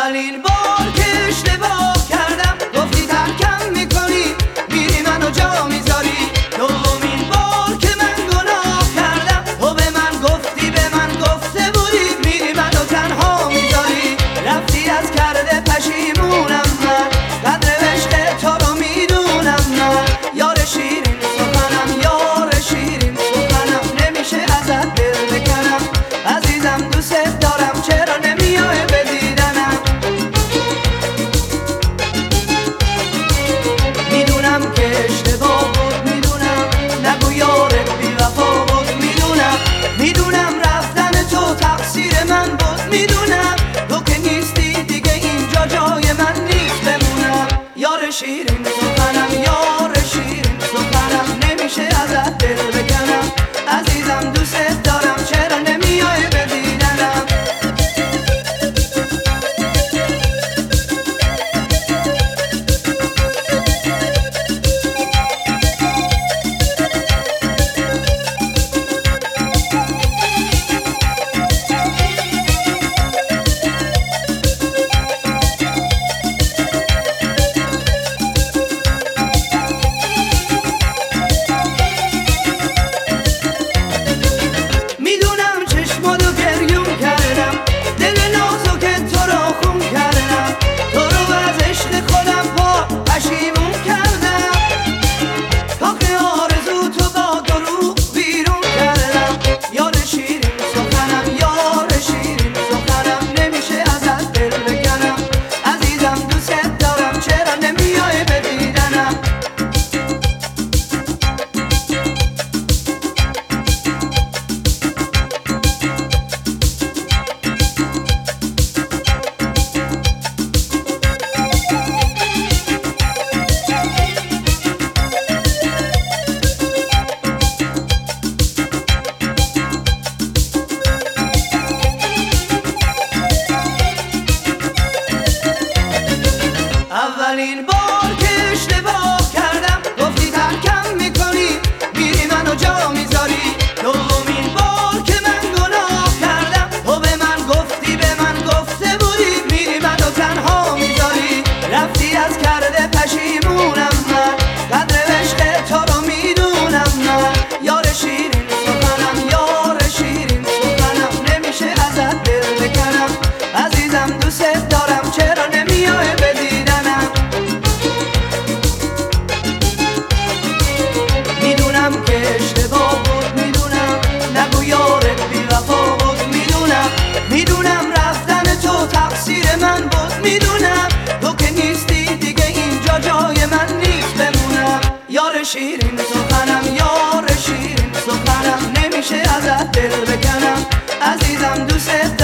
اولین بار که اشتباه کردم گفتی ترکم میکنی میری منو جا میذاری. دومین بار که من گناه کردم تو به من گفتی به من گفته بودی میری منو تنها میذاری. رفتی از کرده پشیمونم من قدر عشق تو رو میدونم من. یار شیرین سخنم یار شیرین سخنم نمیشه ازت دل بکنم. عزیزم دوست دارم چرا نمیای به دیدنم. میدونم که اشتباه بود میدونم نگو یارت بی وفا بود میدونم. میدونم رفتن تو تقصیر من بود میدونم. تو که نیستی دیگه اینجا جای من نیست بمونم. یار شیرین سخنم یار شیرین سخنم نمیشه ازت دل بکنم. عزیزم دوست دارم چرا نمیای به دیدنم. میدونم چشماتو گریون کردم دل نازو که تو رو خون کردم. تو رو از عشق خودم پا پشیمون کردم. تاخ آرزو تو با دروغ بیرون کردم. یار شیرین سخنم یار شیرین سخنم نمیشه ازت دل بکنم. عزیزم دوست دارم چرا نمیای به دیدنم. اولین بار که اشتباه کردم گفتی ترکم میکنی میری منو جا میذاری. دومین بار که من گناه کردم تو به من گفتی به من گفته بودی میری منو تنها میذاری. رفتی از کرده پشیمونم من قدر عشق تو رو میدونم من. یار شیرین سخنم یار شیرین سخنم نمیشه ازت دل بکنم. عزیزم دوست دارم چرا نمیای به دیدنم. میدونم که اشتباه بود میدونم نگو یارت بی وفا بود میدونم. میدونم رفتن تو تقصیر من بود میدونم. تو که نیستی دیگه اینجا جای من نیست بمونم. یار شیرین سخنم یار شیرین سخنم نمیشه ازت دل بکنم. عزیزم دوست